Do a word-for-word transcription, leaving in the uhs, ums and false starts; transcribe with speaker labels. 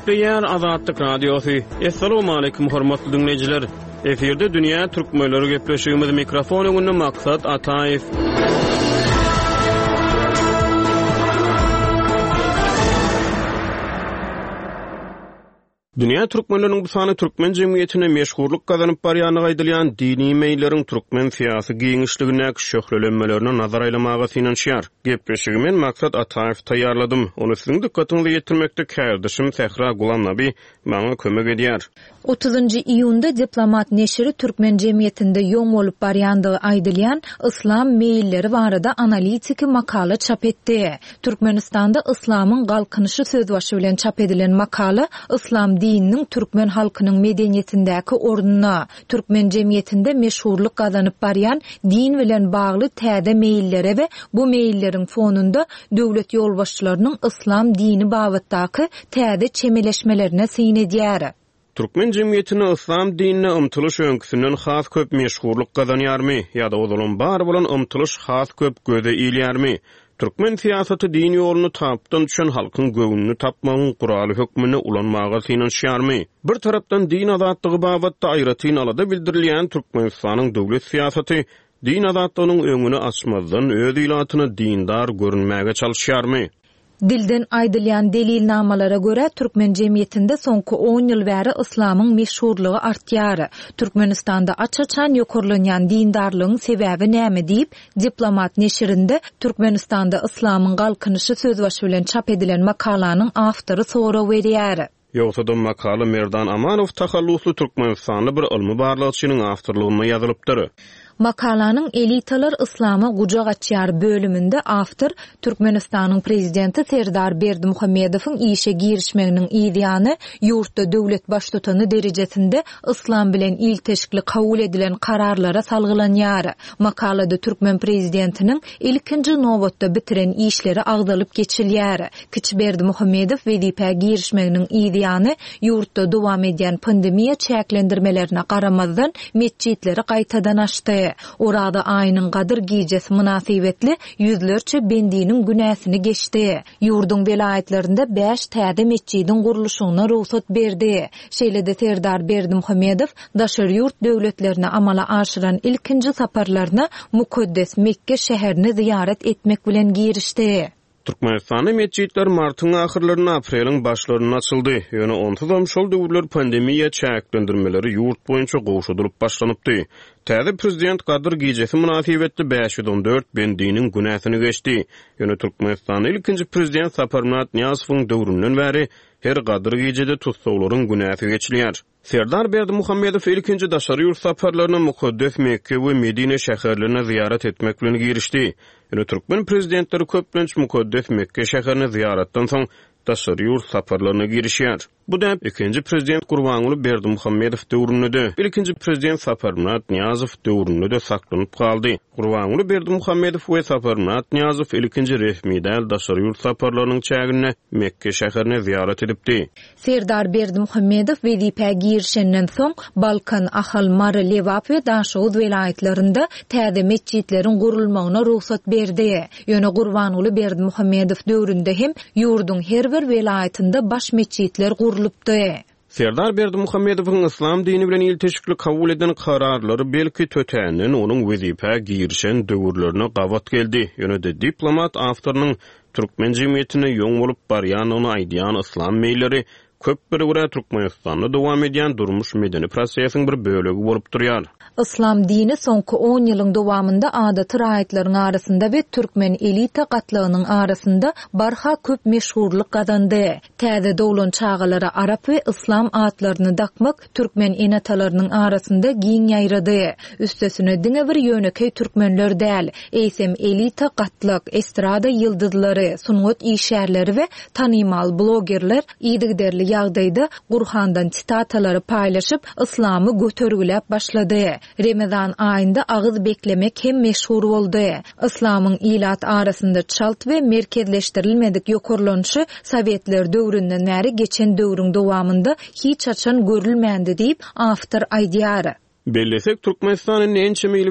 Speaker 1: Gepleýär Azatlyk Radiosu. Assalamu alaykum hormatly dinleyijiler. Eferde dünýä türkmenleri gepleşigimiz mikrofon öňünde maksat Ataýew. Dünya türkmenlerinin bu sany türkmen jemgyýetine meşhurluk gazanyp barýanyny aýdylýan dini meýilleriň türkmen syýasy giňişligine şöhrelenmelerine nazar aýlamagy finansiýar. Gepleşigimen maksat Ataýew taýýarladym. Onu siziň dikkatinizi ýetirmekde kärdeşim Sehra Gulannaby maňa kömek edýär.
Speaker 2: otuzunçy iýunda Diplomat neşri türkmen jemgyýetinde ýoň bolup barýandygy aýdylýan islam meýilleri barada analitik makala çap etdi. Türkmenistanda islamyň galkynyşy sözbaşy bilen çap edilen makala islam dininiň türkmen halkynyň medeniýetindäki ornuny, türkmen jemgyýetinde meşhurluk gazanyp barýan din bilen bagly täze meýillere we bu meýilleriň fonunda döwlet ýolbaşçylarynyň islam dini babatdaky täze çemeleşmelerine syn edýär.
Speaker 1: Türkmen jemgyýetine islam dinine ymtylyş öňküsünden has köp meşhurluk gazanýarmy ýa-da ozalan bar bolan ymtylyş has köp göze ilýärmi? Türkmen siýasaty dini ýoluny tapdan düşen halkyň göwnüni tapmagyň guraly hökmüne ulanmaga finansiýarmy? Bir tarapdan din azatlygy babatda aýratyn alada bildirilýän Türkmenistanyň döwlet siýasaty din azatlygynyň öňüni açmazdan öz ilatyny dindar görünmäge çalışýarmy?
Speaker 2: Dilden aýdylýan delilnamalara göre türkmen jemgyýetinde soňky on ýyl bäri islamyň meşhurlygy artýar. Türkmenistanda açaçan ýokurlanýan dindarlygyň sebäbi näme diýip Diplomat neşrinde Türkmenistanda islamyň galkynyşy sözbaşy bilen çap edilen makalanyň awtory sowra berýär.
Speaker 1: Ýogsa da makala Merdan Amanow tahallusly Türkmenistanly bir ilmi barlygçynyň awtorlygyna ýazılıpdyr.
Speaker 2: Makalanyň elitalar islama gucak açýar bölümünde awtor Türkmenistanyň prezidenti Serdar Berdimuhammedowyň işe girişmeginiň ideýany ýurtda döwlet baştutany derejesinde islam bilen ilteşikli kabul edilen kararlara salgylanýar. Makalada türkmen prezidentiniň ilkinji nowatda bitiren işleri agdalyp geçilýär. Kiçi Berdimuhammedow wezipe girişmeginiň ideýany ýurtda dowam edýän pandemiýa çäklendirmelerine garamazdan mesjidleri gaýtadan açdy. Orada aýynyň gadyr gijesi münasibetli ýüzlerçe bendiniň günäsini geçdi. Ýurdun welaýetlerinde beş täze mesjidin guruluşyna ruhsat berdi. Şeýle-de Serdar Berdimuhammedow daşary ýurt döwletlerine amala aşyran ilkinji saparlaryna Mukaddes Mekke şäherini ziyaret etmek bilen girişdi.
Speaker 1: Türkmenistanyň mesjidler martyň ahyrlaryna apreliň başlaryna açyldy. Ýöne onsuzam şol döwürler pandemiýa çäklendirmeleri ýurt boýunça gowşudyryp başlanypdy. Täze prezident gadyr gijesi münasibetli beş yüz on dört bendiniň günäsini geçdi. Ýöne Türkmenistanyň ilkinji prezident Saparmurat Niýazowyň döwründen bäri her gadyr gijede tutsawlaryň günäsi geçilýär. Serdar Berdimuhammedow ilkinji daşary ýurt saparlaryna Mukaddes Mekke we Medine şäherlerine ziyaret etmek bilen girişdi. Ýöne türkmen prezidentleri köplenç Mukaddes Mekke şäherini ziyaretden soň daşary ýurt saparlaryna girişýär. Bu da ikinji prezident Gurbanuly Berdimuhammedow döwründe, ilkinji prezident Saparmurat Niýazow döwründe saklanyp galdy. Gurbanuly Berdimuhammedow we Saparmurat Niýazow ilkinji resmi däl daşary ýurt saparlarynyň çägine Mekke şäherini ziyaret edipdi.
Speaker 2: Serdar Berdimuhammedow wezipe girişenden soň Balkan, Ahal, Mary, Lewap we Daşawuz welaýetlerinde täze mesjidleriň gurulmagyna ruhsat berdi. Ýöne Gurbanuly Berdimuhammedow döwründe hem ýurdun her bir welaýetinde baş mesjidler gurulypdy.
Speaker 1: Serdar Berdimuhammedowyň islam dini bilen ilteşikli kabul eden kararlary belki tötänen onuň wezipe girişen döwürlerine gawat geldi. Ýöne Diplomat awtorynyň türkmen jemgyýetine ýoň bolup barýanyny aýdýan islam meýilleri köp bir gura Türkmenistanda dowam edýän durmuş medeni prosesiň bir bölegi bolup durýar.
Speaker 2: Islam dini soňky on ýylyň dowamında adaty raýatlariň arasynda we türkmen elita gatlygynyň arasynda barha köp meşhurluk gazandy. Täze dowlan çağalara arap we islam atlaryny dakmak türkmen enatalarynyň arasynda giň ýaýrady. Üstesine diňe bir ýönekey türkmenler däl, eýsem elita gatlyk, estrada ýyldızlary, sungat işärleri we tanymal blogerler ýygyderli ýagdaýda Gurhandan sitatları paýlaşyp islamy götergilep başlady. Ramazan aýynda agyz beklemek hem meşhur boldy. Islamyň ilat arasynda çalt we merkezleşdirilmedik ýokurlanşy Sowetler döwründen bäri geçen döwrüň dowamında hiç açan görülmändi diýip awtor aýdýar.
Speaker 1: Bellesek Türkmenistanyň ençe